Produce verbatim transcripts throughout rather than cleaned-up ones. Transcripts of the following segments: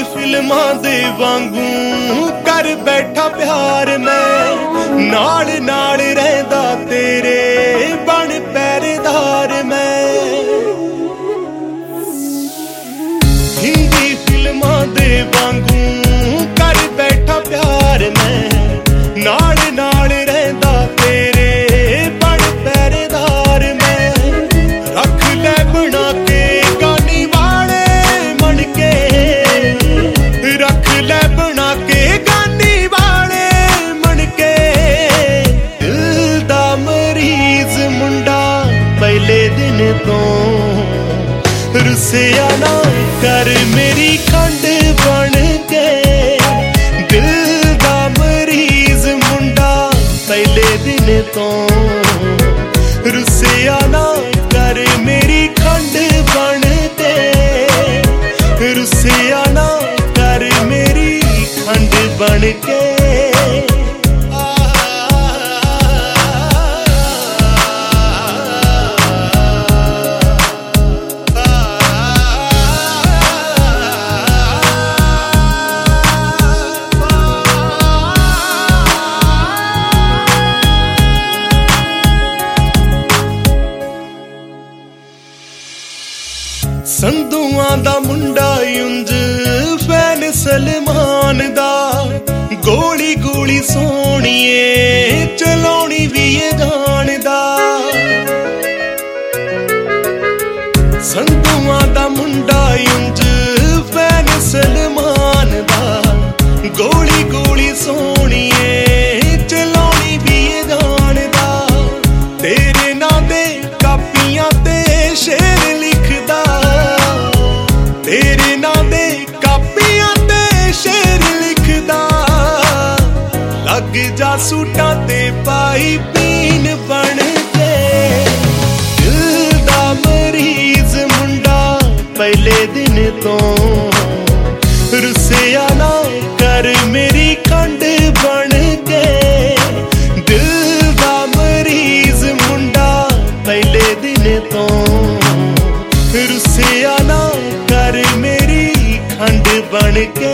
फिल्मां दे वांगू कर बैठा प्यार मैं नाल नाल रहंदा तेरे बन पहरेदार मैं हिंदी फिल्मां दे वांगू कर बैठा प्यार मैं नाल नाल रहंदा तेरे बन पहरेदार मैं रख ले बना के गानी वाले मन के रख ले बना के गानी वाले मन के दिल दा मरीज मुंडा पहले दिन तो रुसिया ना कर मेरी खंड बन के दिल दा मरीज मुंडा पहले दिन तो रुसिया ना कर मेरी खंड बन के रुसिया ना कर मेरी खंड बन के संधुआं दा मुंडा उंज फैन सलमान दा गोली गोली सोहणीए चलाउणी भी ये जानदा संधुआं दा मुंडा उंज फैन सलमान दा गोली गोली सोहणीए चलाउणी भी ये जानदा तेरे नां दे कापियां ते शेर लिखदा तेरे नां दे कापियां ते शेर लिखदा लग जा सूटां ते पाई पीन बन के दिल दा मरीज मुंडा पहले दिन तो रुसिया ना कर मेरी खंड बन के दिल दा मरीज मुंडा पहले दिन तो रुसिया ना कर मेरी खंड बन के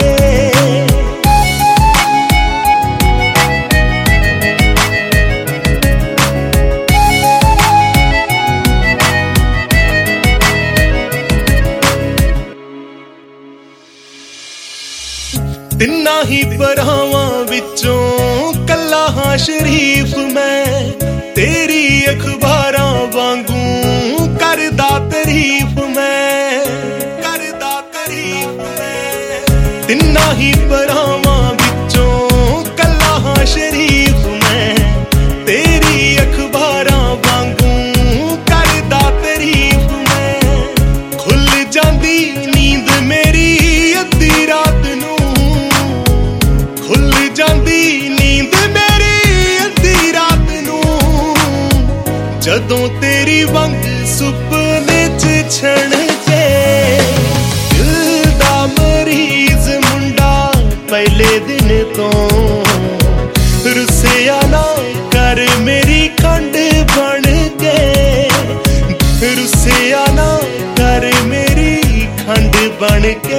तिन्ना ही भरावां विचों कल्ला हां शरीफ मैं तेरी अखबारां वांगू करदा तारीफ मैं करदा तारीफ मैं तिन्ना ही भरावां विचों कल्ला हां शरीफ मैं तेरी अखबारां वांगू करदा तारीफ मैं खुल जांदी नींद मेरी अद्धी रात नूं खुल जांदी नींद मेरी अद्धी रात नूं जदों तेरी वंग सुपने च छण के दिल दा मरीज मुंडा पहले दिन तो रुसिया ना कर मेरी खंड बन के रुसिया ना कर मेरी खंड बन के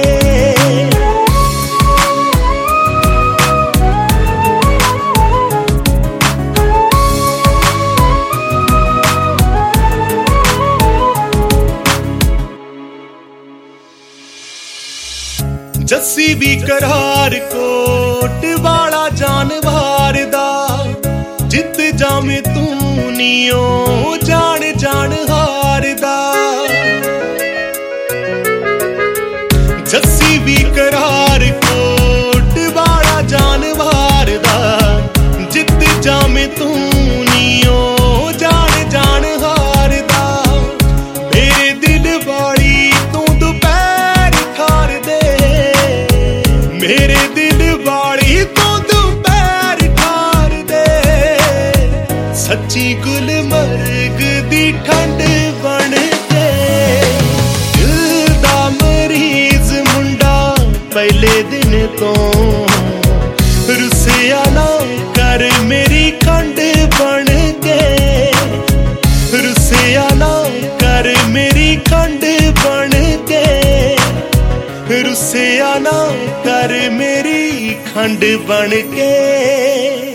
जस्सी भी करार कोट वाला जानवार दा जित जामे तू नियो जान जान हार दा जस्सी भी करार कोट वाला जानवार दा जित जामे तू नियो जान जान हार दा मेरे दिल वाली तू दोपहर ठार दे मेरे दिल वाली तो दोपहर ठार दे सच्ची गुलमर्ग दी ठंड बन के दिल दा मरीज मुंडा पहले दिन तो रुसिया ना कर मेरी खंड बन के रुसिया ना कर मेरी खंड बन के रुसिया ना कर मेरी खंड बन के।